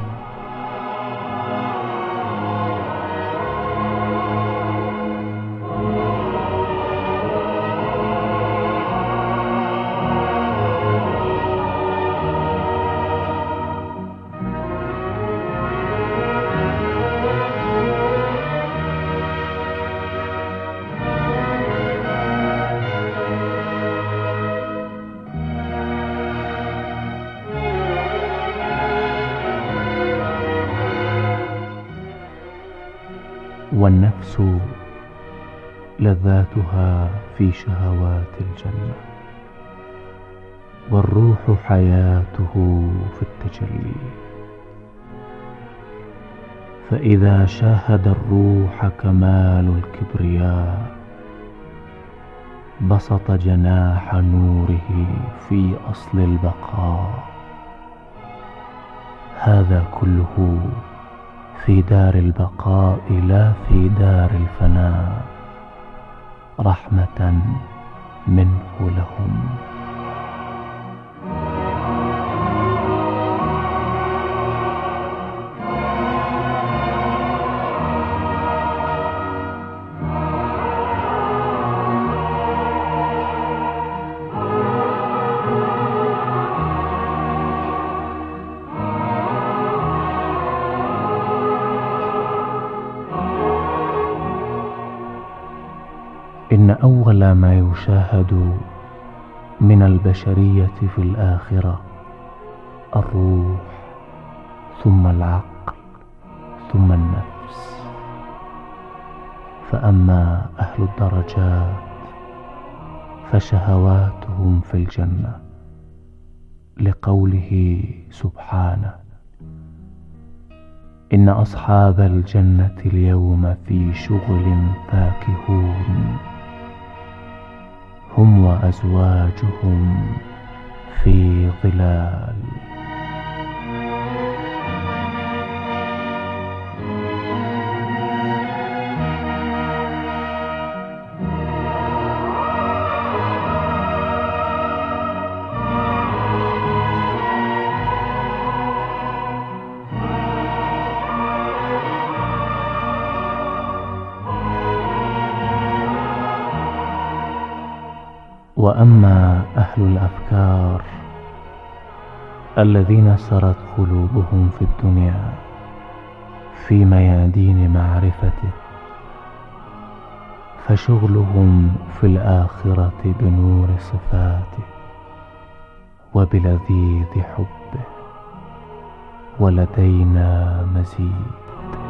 والنفس لذاتها في شهوات الجنة، والروح حياته في التجلي. فإذا شاهد الروح كمال الكبرياء بسط جناح نوره في أصل البقاء. هذا كله في دار البقاء لا في دار الفناء، رحمة منه لهم. إن أول ما يشاهد من البشرية في الآخرة الروح، ثم العقل، ثم النفس. فأما أهل الدرجات فشهواتهم في الجنة، لقوله سبحانه: إن أصحاب الجنة اليوم في شغل فاكهون، هم وأزواجهم في ظلال. وأما أهل الأفكار الذين سرت قلوبهم في الدنيا في ميادين معرفته، فشغلهم في الآخرة بنور صفاته وبلذيذ حبه، ولدينا مزيد.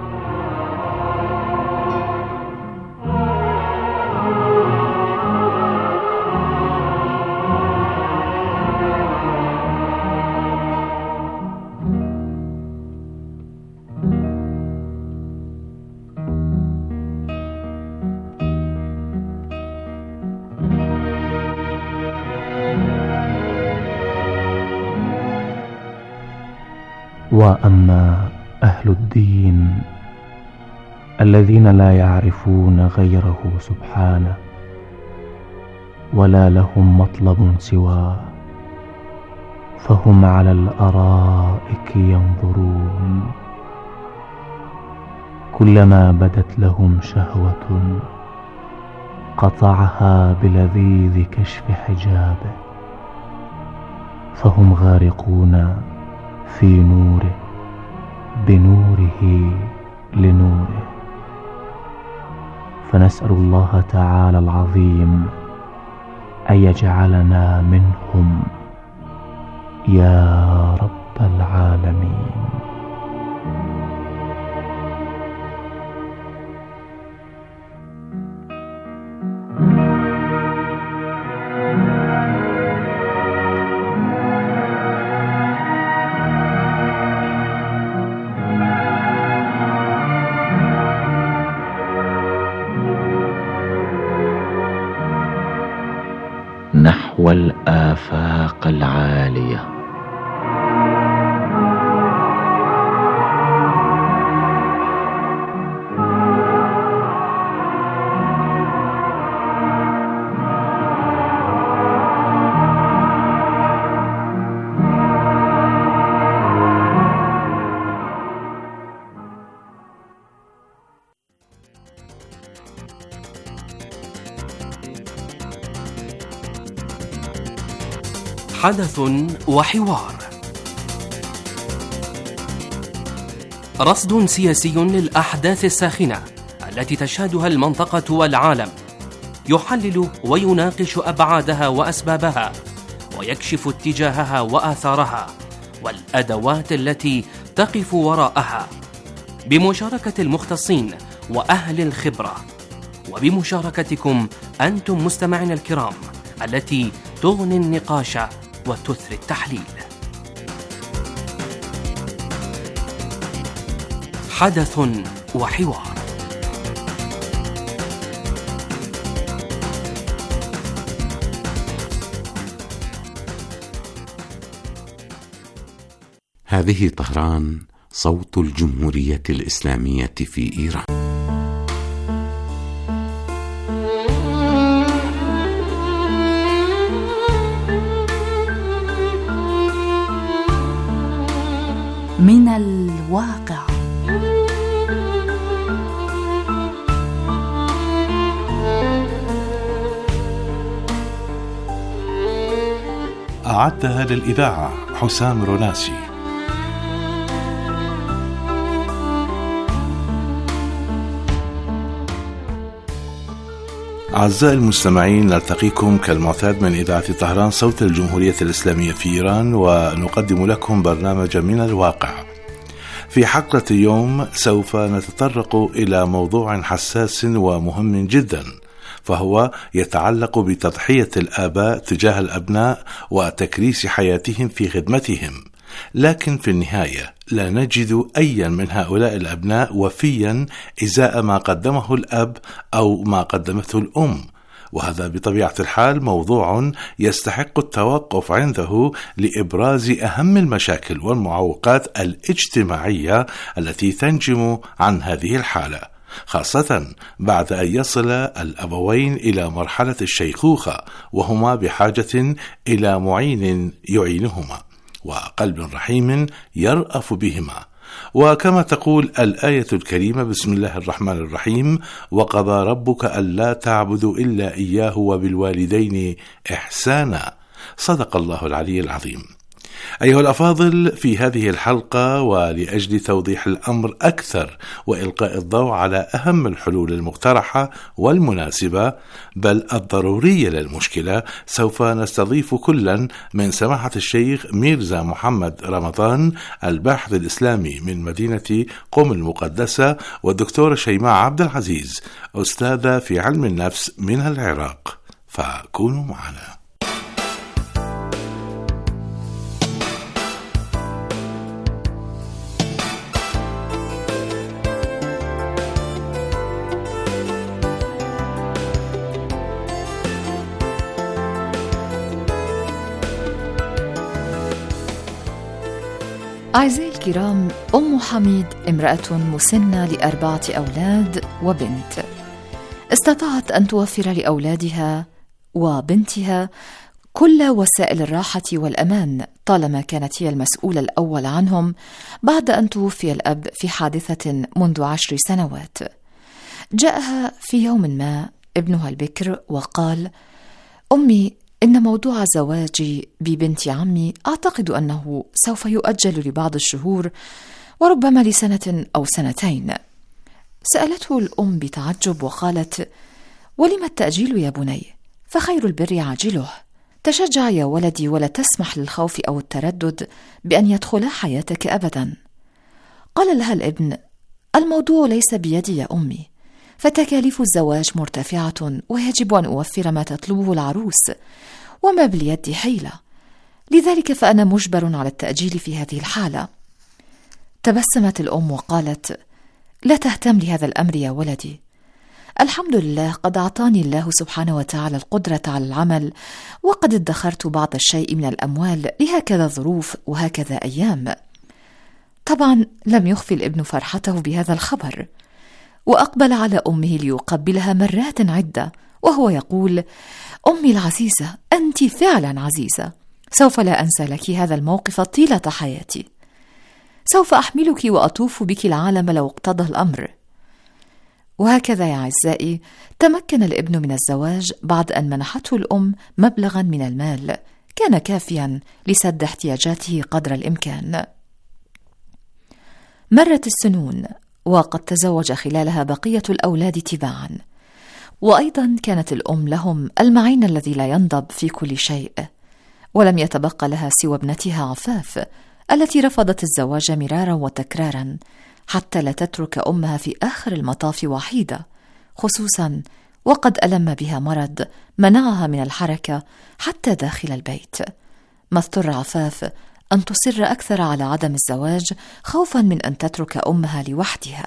وأما أهل الدين الذين لا يعرفون غيره سبحانه ولا لهم مطلب سواه، فهم على الأرائك ينظرون، كلما بدت لهم شهوة قطعها بلذيذ كشف حجابه، فهم غارقون في نوره بنوره لنوره. فنسأل الله تعالى العظيم أن يجعلنا منهم يا رب العالمين. نحو الآفاق العالية. حدث وحوار، رصد سياسي للأحداث الساخنة التي تشهدها المنطقة والعالم، يحلل ويناقش أبعادها وأسبابها، ويكشف اتجاهها وآثارها والأدوات التي تقف وراءها، بمشاركة المختصين وأهل الخبرة، وبمشاركتكم أنتم مستمعين الكرام التي تغني النقاش وتثري التحليل. حدث وحوار. هذه طهران، صوت الجمهورية الإسلامية في إيران. من الواقع. أعدها للإذاعة حسام روناسي. أعزائي المستمعين، نلتقيكم كالمعتاد من إذاعة طهران صوت الجمهورية الإسلامية في إيران، ونقدم لكم برنامجا من الواقع. في حلقة اليوم سوف نتطرق إلى موضوع حساس ومهم جدا، فهو يتعلق بتضحية الآباء تجاه الأبناء وتكريس حياتهم في خدمتهم، لكن في النهاية لا نجد أيا من هؤلاء الأبناء وفيا إزاء ما قدمه الأب أو ما قدمته الأم، وهذا بطبيعة الحال موضوع يستحق التوقف عنده لإبراز أهم المشاكل والمعوقات الاجتماعية التي تنجم عن هذه الحالة، خاصة بعد أن يصل الأبوين إلى مرحلة الشيخوخة وهما بحاجة إلى معين يعينهما وقلب رحيم يرأف بهما، وكما تقول الآية الكريمة: بسم الله الرحمن الرحيم: وقضى ربك ألا تعبدوا إلا إياه وبالوالدين إحسانا. صدق الله العلي العظيم. أيها الأفاضل، في هذه الحلقة ولأجل توضيح الأمر أكثر وإلقاء الضوء على أهم الحلول المقترحة والمناسبة بل الضرورية للمشكلة، سوف نستضيف كلا من سماحة الشيخ ميرزا محمد رمضان الباحث الإسلامي من مدينة قم المقدسة، والدكتورة شيماء عبد العزيز أستاذة في علم النفس من العراق. فكونوا معنا. أعزائي الكرام، أم حميد امرأة مسنة ل4 أولاد وبنت، استطاعت أن توفر لأولادها وبنتها كل وسائل الراحة والأمان طالما كانت هي المسؤول الأول عنهم بعد أن توفي الأب في حادثة منذ 10 سنوات. جاءها في يوم ما ابنها البكر وقال: أمي، إن موضوع زواجي ببنت عمي أعتقد أنه سوف يؤجل لبعض الشهور وربما لسنة أو سنتين. سألته الأم بتعجب وقالت: ولم التأجيل يا بني؟ فخير البر عاجله. تشجع يا ولدي ولا تسمح للخوف أو التردد بأن يدخلا حياتك أبدا. قال لها الابن: الموضوع ليس بيدي يا أمي، فتكاليف الزواج مرتفعة ويجب أن أوفر ما تطلبه العروس، وما باليد حيلة، لذلك فأنا مجبر على التأجيل في هذه الحالة. تبسمت الأم وقالت: لا تهتم لهذا الأمر يا ولدي، الحمد لله قد أعطاني الله سبحانه وتعالى القدرة على العمل، وقد ادخرت بعض الشيء من الأموال لهكذا ظروف وهكذا أيام. طبعا لم يخفي الابن فرحته بهذا الخبر، وأقبل على أمه ليقبلها مرات عدة وهو يقول: أمي العزيزة، أنت فعلا عزيزة، سوف لا أنسى لك هذا الموقف طيلة حياتي، سوف أحملك وأطوف بك العالم لو اقتضى الأمر. وهكذا يا أعزائي تمكن الابن من الزواج بعد أن منحته الأم مبلغا من المال كان كافيا لسد احتياجاته قدر الإمكان. مرت السنون وقد تزوج خلالها بقية الأولاد تباعا، وأيضا كانت الأم لهم المعين الذي لا ينضب في كل شيء، ولم يتبقى لها سوى ابنتها عفاف التي رفضت الزواج مرارا وتكرارا حتى لا تترك أمها في آخر المطاف وحيدة، خصوصا وقد ألم بها مرض منعها من الحركة حتى داخل البيت، ما اضطر عفاف أن تصر أكثر على عدم الزواج خوفا من أن تترك أمها لوحدها.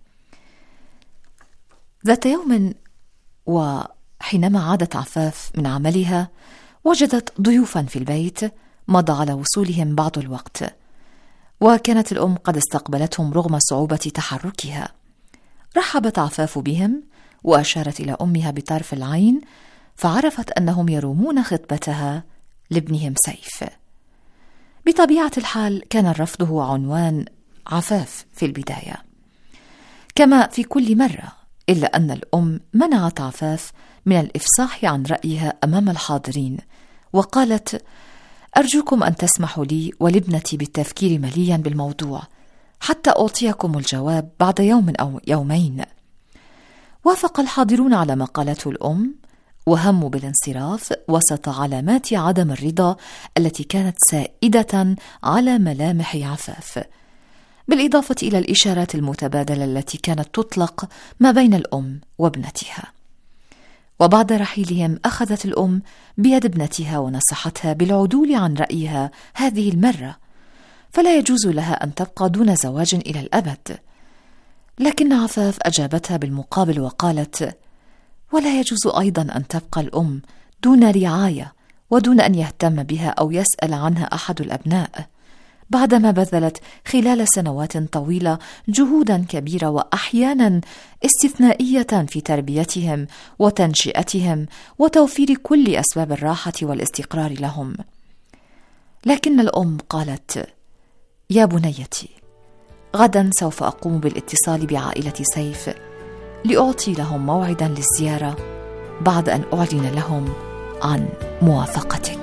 ذات يوم وحينما عادت عفاف من عملها وجدت ضيوفا في البيت مضى على وصولهم بعض الوقت، وكانت الأم قد استقبلتهم رغم صعوبة تحركها. رحبت عفاف بهم وأشارت إلى أمها بطرف العين، فعرفت أنهم يرومون خطبتها لابنهم سيف. بطبيعة الحال كان الرفض هو عنوان عفاف في البداية كما في كل مرة، إلا أن الأم منعت عفاف من الإفصاح عن رأيها أمام الحاضرين، وقالت: أرجوكم أن تسمحوا لي ولابنتي بالتفكير مليا بالموضوع حتى أعطيكم الجواب بعد يوم أو يومين. وافق الحاضرون على ما قالته الأم وهموا بالانصراف وسط علامات عدم الرضا التي كانت سائدة على ملامح عفاف، بالإضافة إلى الإشارات المتبادلة التي كانت تطلق ما بين الأم وابنتها. وبعد رحيلهم أخذت الأم بيد ابنتها ونصحتها بالعدول عن رأيها هذه المرة، فلا يجوز لها أن تبقى دون زواج إلى الأبد. لكن عفاف أجابتها بالمقابل وقالت: ولا يجوز أيضا أن تبقى الأم دون رعاية ودون أن يهتم بها أو يسأل عنها أحد الأبناء، بعدما بذلت خلال سنوات طويلة جهودا كبيرة وأحيانا استثنائية في تربيتهم وتنشئتهم وتوفير كل أسباب الراحة والاستقرار لهم. لكن الأم قالت: يا بنيتي، غدا سوف أقوم بالاتصال بعائلة سيف لأعطي لهم موعدا للزيارة بعد أن أعلن لهم عن موافقتك.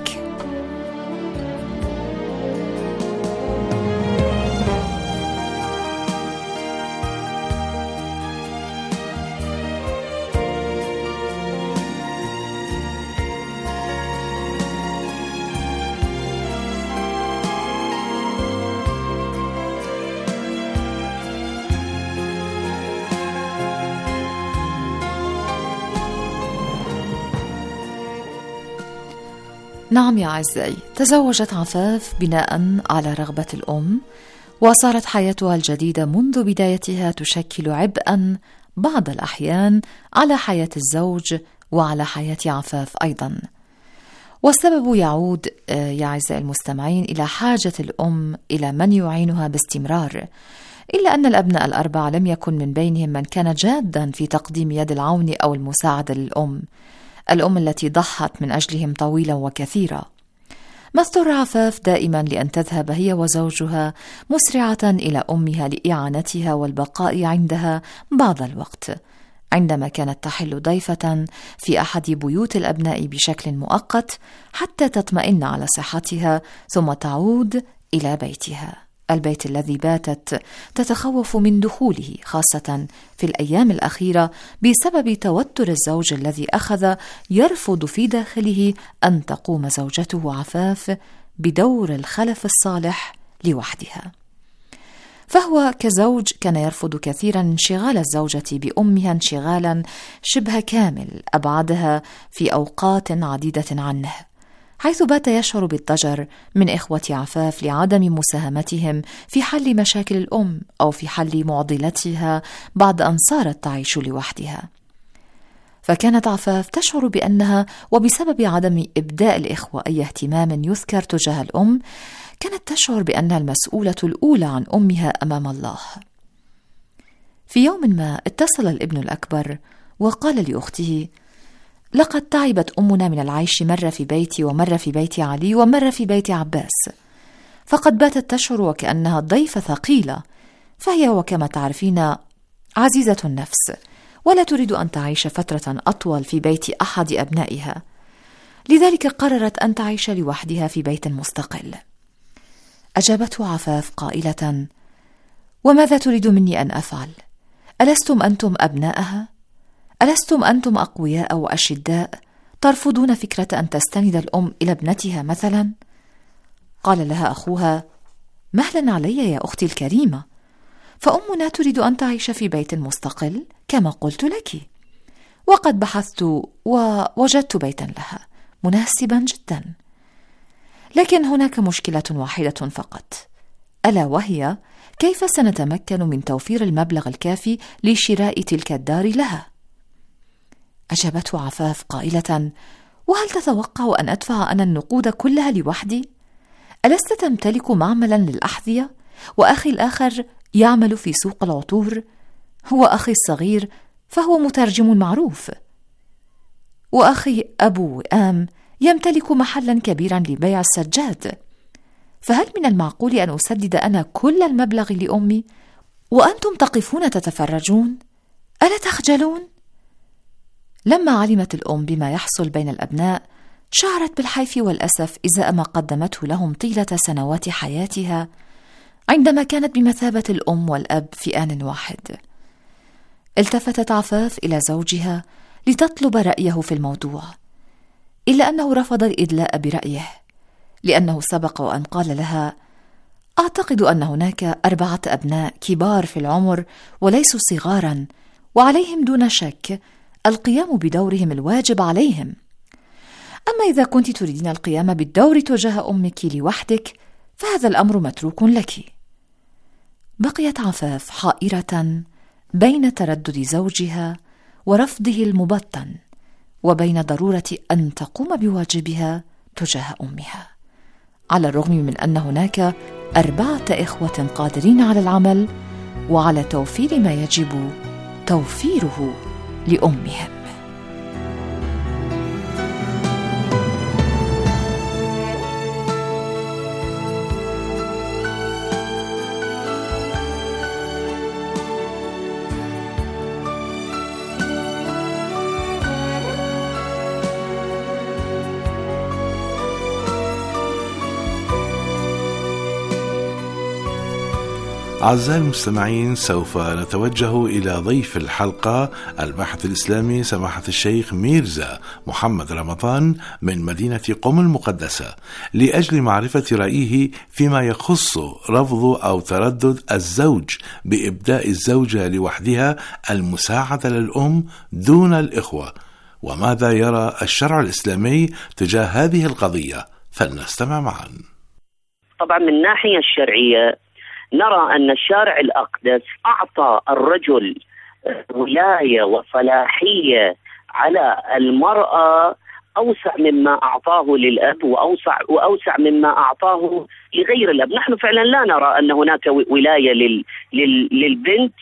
نعم يا أعزائي، تزوجت عفاف بناء على رغبة الأم، وصارت حياتها الجديدة منذ بدايتها تشكل عبئا بعض الأحيان على حياة الزوج وعلى حياة عفاف أيضا. والسبب يعود يا أعزائي المستمعين إلى حاجة الأم إلى من يعينها باستمرار، إلا أن الأبناء الأربعة لم يكن من بينهم من كان جادا في تقديم يد العون أو المساعدة للأم، الأم التي ضحت من أجلهم طويلا وكثيرا. ما اضطر عفاف دائما لأن تذهب هي وزوجها مسرعة إلى أمها لإعانتها والبقاء عندها بعض الوقت، عندما كانت تحل ضيفة في أحد بيوت الأبناء بشكل مؤقت حتى تطمئن على صحتها، ثم تعود إلى بيتها، البيت الذي باتت تتخوف من دخوله، خاصة في الأيام الأخيرة بسبب توتر الزوج الذي أخذ يرفض في داخله أن تقوم زوجته عفاف بدور الخلف الصالح لوحدها. فهو كزوج كان يرفض كثيرا انشغال الزوجة بأمها انشغالا شبه كامل أبعدها في أوقات عديدة عنه، حيث بات يشعر بالضجر من إخوة عفاف لعدم مساهمتهم في حل مشاكل الأم أو في حل معضلتها بعد أن صارت تعيش لوحدها. فكانت عفاف تشعر بأنها وبسبب عدم إبداء الإخوة أي اهتمام يذكر تجاه الأم كانت تشعر بأنها المسؤولة الأولى عن أمها أمام الله. في يوم ما اتصل الابن الأكبر وقال لأخته: لقد تعبت أمنا من العيش مرة في بيتي ومرة في بيت علي ومرة في بيت عباس، فقد باتت تشعر وكأنها ضيفة ثقيلة، فهي وكما تعرفين عزيزة النفس ولا تريد أن تعيش فترة أطول في بيت أحد أبنائها، لذلك قررت أن تعيش لوحدها في بيت مستقل. أجابته عفاف قائلة: وماذا تريد مني أن أفعل؟ ألستم أنتم أبناءها؟ ألستم أنتم أقوياء وأشداء ترفضون فكرة أن تستند الأم إلى ابنتها مثلا؟ قال لها أخوها: مهلا علي يا أختي الكريمة، فأمنا تريد أن تعيش في بيت مستقل كما قلت لك، وقد بحثت ووجدت بيتا لها مناسبا جدا، لكن هناك مشكلة واحدة فقط، ألا وهي كيف سنتمكن من توفير المبلغ الكافي لشراء تلك الدار لها؟ أجابته عفاف قائلة: وهل تتوقع أن أدفع أنا النقود كلها لوحدي؟ ألست تمتلك معملا للأحذية؟ وأخي الآخر يعمل في سوق العطور، هو أخي الصغير فهو مترجم معروف، وأخي أبو وئام يمتلك محلا كبيرا لبيع السجاد، فهل من المعقول أن أسدد أنا كل المبلغ لأمي وأنتم تقفون تتفرجون؟ ألا تخجلون؟ لما علمت الأم بما يحصل بين الأبناء شعرت بالحيف والأسف إزاء ما قدمته لهم طيلة سنوات حياتها، عندما كانت بمثابة الأم والأب في آن واحد. التفتت عفاف إلى زوجها لتطلب رأيه في الموضوع، إلا أنه رفض الإدلاء برأيه، لأنه سبق وأن قال لها: أعتقد أن هناك 4 أبناء كبار في العمر وليسوا صغارا، وعليهم دون شك القيام بدورهم الواجب عليهم، أما إذا كنت تريدين القيام بالدور تجاه أمك لوحدك فهذا الأمر متروك لك. بقيت عفاف حائرة بين تردد زوجها ورفضه المبطن، وبين ضرورة أن تقوم بواجبها تجاه أمها، على الرغم من أن هناك 4 إخوة قادرين على العمل وعلى توفير ما يجب توفيره لأمهم. أعزائي المستمعين، سوف نتوجه إلى ضيف الحلقة الباحث الإسلامي سماحة الشيخ ميرزا محمد رمضان من مدينة قم المقدسة لأجل معرفة رأيه فيما يخص رفض أو تردد الزوج بإبداء الزوجة لوحدها المساعدة للأم دون الإخوة، وماذا يرى الشرع الإسلامي تجاه هذه القضية. فلنستمع معا. طبعا من الناحية الشرعية نرى أن الشارع الأقدس أعطى الرجل ولاية وصلاحية على المرأة أوسع مما أعطاه للأب وأوسع مما أعطاه لغير الأب. نحن فعلا لا نرى أن هناك ولاية للبنت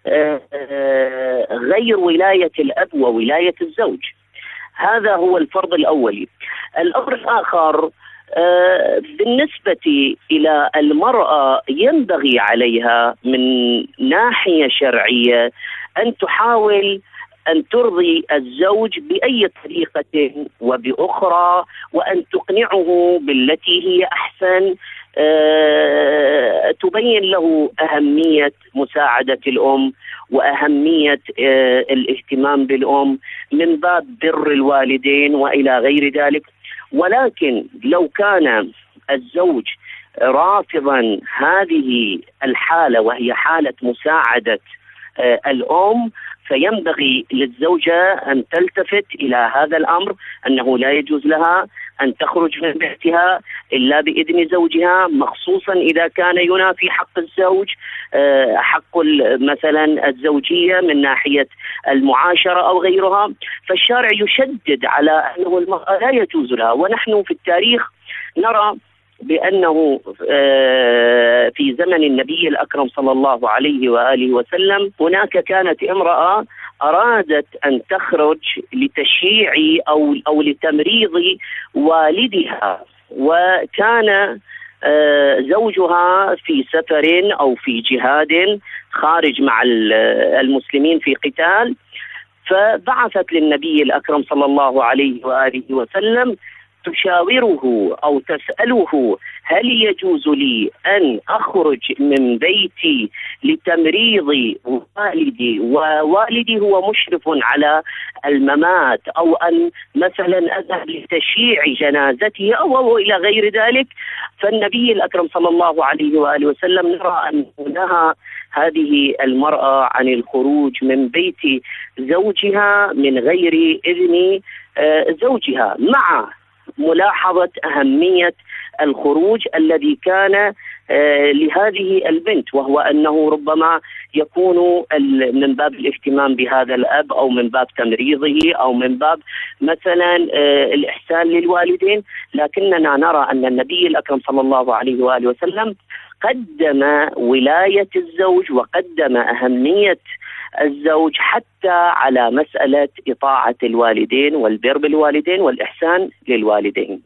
غير ولاية الأب وولاية الزوج. هذا هو الفرض الأولي. الأمر الآخر بالنسبة إلى المرأة ينبغي عليها من ناحية شرعية أن تحاول أن ترضي الزوج بأي طريقة وبأخرى، وأن تقنعه بالتي هي أحسن، تبين له أهمية مساعدة الأم وأهمية الاهتمام بالأم من باب بر الوالدين وإلى غير ذلك. ولكن لو كان الزوج رافضا هذه الحالة وهي حالة مساعدة الأم، فينبغي للزوجة أن تلتفت إلى هذا الأمر، أنه لا يجوز لها أن تخرج من بيتها إلا بإذن زوجها، مخصوصا إذا كان ينافي حق الزوج حق مثلا الزوجية من ناحية المعاشرة أو غيرها. فالشارع يشدد على أنه المرأة لا يجوز لها. ونحن في التاريخ نرى بأنه في زمن النبي الأكرم صلى الله عليه وآله وسلم هناك كانت امرأة أرادت أن تخرج لتشييع أو لتمريض والدها، وكان زوجها في سفر أو في جهاد خارج مع المسلمين في قتال، فبعثت للنبي الأكرم صلى الله عليه وآله وسلم تشاوره أو تسأله: هل يجوز لي أن أخرج من بيتي لتمريض والدي ووالدي هو مشرف على الممات، أو أن مثلا أذهب لتشييع جنازته أو إلى غير ذلك؟ فالنبي الأكرم صلى الله عليه وآله وسلم نرى أن نهى هذه المرأة عن الخروج من بيت زوجها من غير إذن زوجها، مع ملاحظة أهمية الخروج الذي كان لهذه البنت، وهو أنه ربما يكون من باب الاهتمام بهذا الأب، أو من باب تمريضه، أو من باب مثلا الإحسان للوالدين. لكننا نرى أن النبي الأكرم صلى الله عليه وآله وسلم قدم ولاية الزوج وقدم أهمية الزوج حتى على مسألة إطاعة الوالدين والبر بالوالدين والإحسان للوالدين.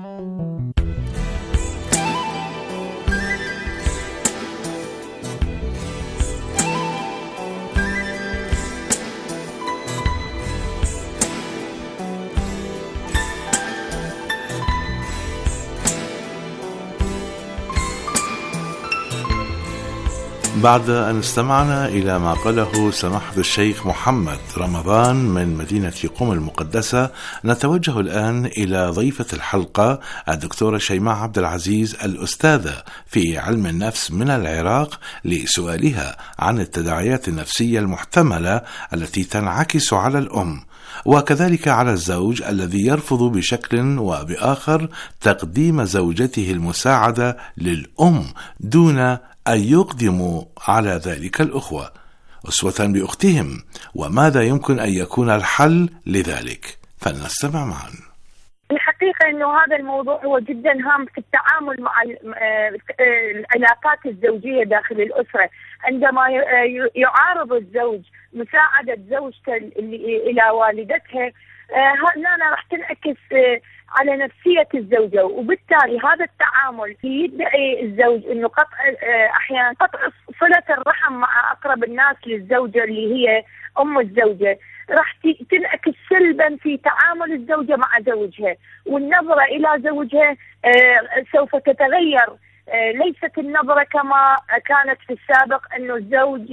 بعد أن استمعنا إلى ما قاله سماحة الشيخ محمد رمضان من مدينة قم المقدسة، نتوجه الآن إلى ضيفة الحلقة الدكتورة شيماء عبد العزيز الأستاذة في علم النفس من العراق لسؤالها عن التداعيات النفسية المحتملة التي تنعكس على الأم، وكذلك على الزوج الذي يرفض بشكل وبآخر تقديم زوجته المساعدة للأم دون أن يقدموا على ذلك الأخوة أسوة بأختهم، وماذا يمكن أن يكون الحل لذلك. فلنستمع معا. الحقيقة أنه هذا الموضوع هو جدا هام في التعامل مع العلاقات الزوجية داخل الأسرة. عندما يعارض الزوج مساعدة زوجته إلى والدتها، هنا راح تنعكس على نفسية الزوجة، وبالتالي هذا التعامل يدعي الزوج انه احيانا قطع صلة الرحم مع اقرب الناس للزوجة اللي هي ام الزوجة، راح تنعكس سلبا في تعامل الزوجة مع زوجها، والنظرة الى زوجها سوف تتغير ليست النظرة كما كانت في السابق أنه الزوج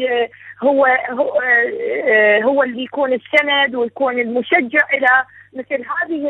هو اللي يكون السند ويكون المشجع إلى مثل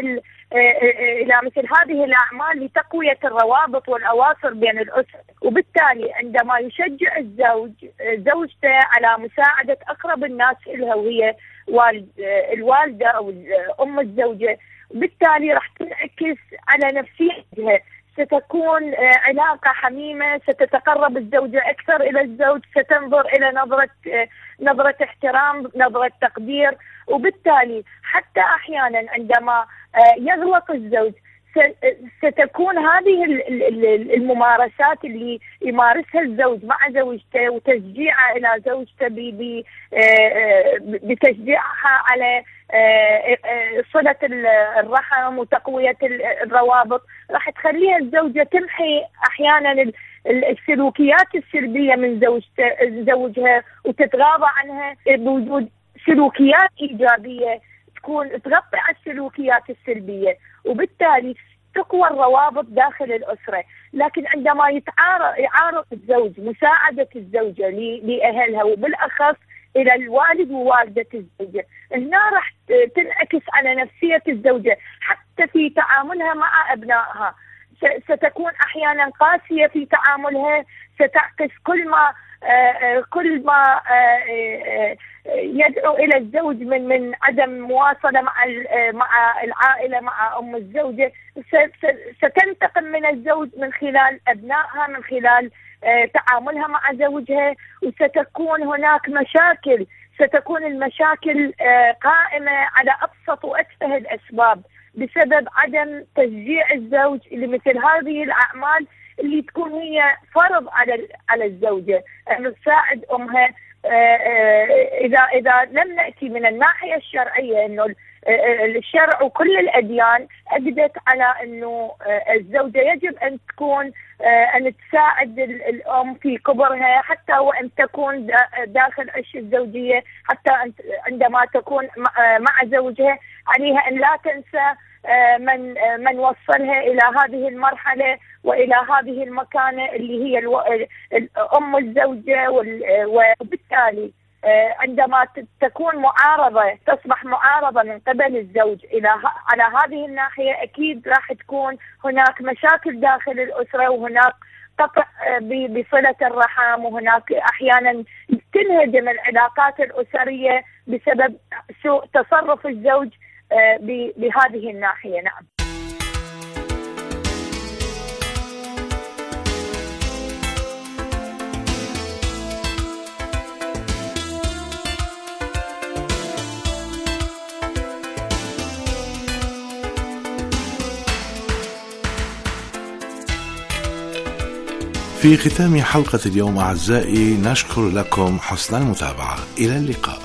هذه الأعمال لتقوية الروابط والأواصر بين الأسر. وبالتالي عندما يشجع الزوج زوجته على مساعدة أقرب الناس إلها وهي الوالدة أو أم الزوجة، بالتالي راح تنعكس على نفسيتها، ستكون علاقة حميمة، ستتقرب الزوجة أكثر إلى الزوج، ستنظر إلى نظرة احترام، نظرة تقدير. وبالتالي حتى أحيانا عندما يغلط الزوج ستكون هذه الممارسات اللي يمارسها الزوج مع زوجته وتشجيعه إلى زوجته بتشجيعها على صلة الرحم وتقوية الروابط، راح تخليها الزوجة تمحي أحيانا السلوكيات السلبية من زوجها وتتغاضى عنها بوجود سلوكيات إيجابية تكون تغطي على السلوكيات السلبية، وبالتالي تقوى الروابط داخل الأسرة. لكن عندما يعارض الزوج مساعدة الزوجة لأهلها وبالأخص إلى الوالد ووالدة الزوجة، هنا راح تنعكس على نفسية الزوجة حتى في تعاملها مع أبنائها، ستكون أحيانا قاسية في تعاملها، ستعكس كل ما يدعو إلى الزوج من عدم مواصلة مع العائلة مع أم الزوجة، ستنتقم من الزوج من خلال أبنائها، من خلال تعاملها مع زوجها، وستكون هناك مشاكل، ستكون المشاكل قائمة على أبسط وأتفه الأسباب بسبب عدم تشجيع الزوج لمثل هذه الأعمال اللي تكون هي فرض على الزوجة أن تساعد أمها. إذا لم نأتي من الناحية الشرعية أنه الشرع وكل الأديان أجدت على أنه الزوجة يجب أن تكون أن تساعد الأم في كبرها حتى وأن تكون داخل عش الزوجية، حتى عندما تكون مع زوجها عليها أن لا تنسى من وصلها إلى هذه المرحلة وإلى هذه المكانة اللي هي أم الزوجة. وبالتالي عندما تكون تصبح معارضة من قبل الزوج على هذه الناحية، أكيد راح تكون هناك مشاكل داخل الأسرة، وهناك قطع بصلة الرحم، وهناك أحيانا تنهدم العلاقات الأسرية بسبب سوء تصرف الزوج بهذه الناحية. نعم. في ختام حلقة اليوم أعزائي نشكر لكم حسن المتابعة. إلى اللقاء.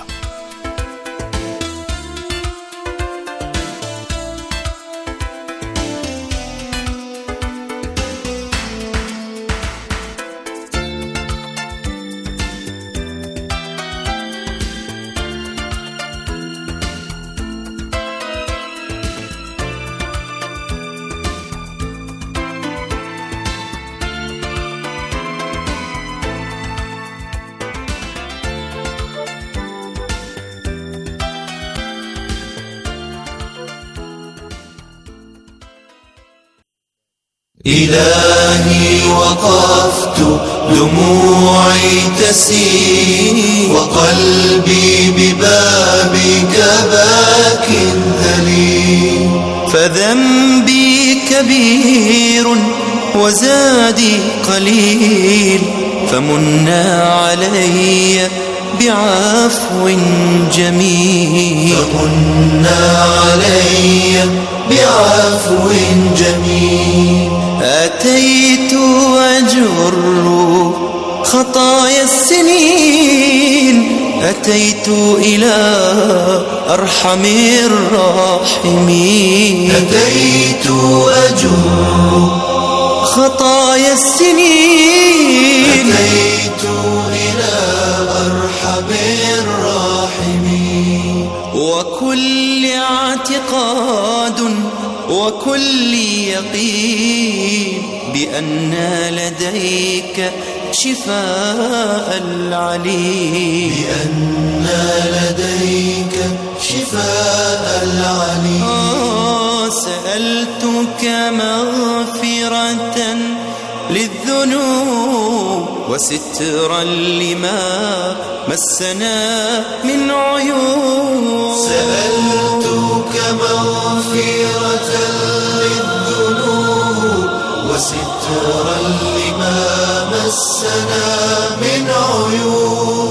إلهي وقفت دموعي تسيل وقلبي ببابك باك ذليل، فذنبي كبير وزادي قليل، فمنا علي بعفو جميل، فمنا علي بعفو جميل. أتيت أجر خطايا السنين، أتيت إلى أرحم الراحمين، أتيت أجر خطايا السنين، أتيت إلى أرحم الراحمين. وكل اعتقاد وكل يقين بأن لديك شفاء العليل، بأن لديك شفاء العليل. سألتك مغفرة للذنوب وسترا لما مسنا من عيوب. سألتك مغفرة للذنوب وسترا لما مسنا من عيوب.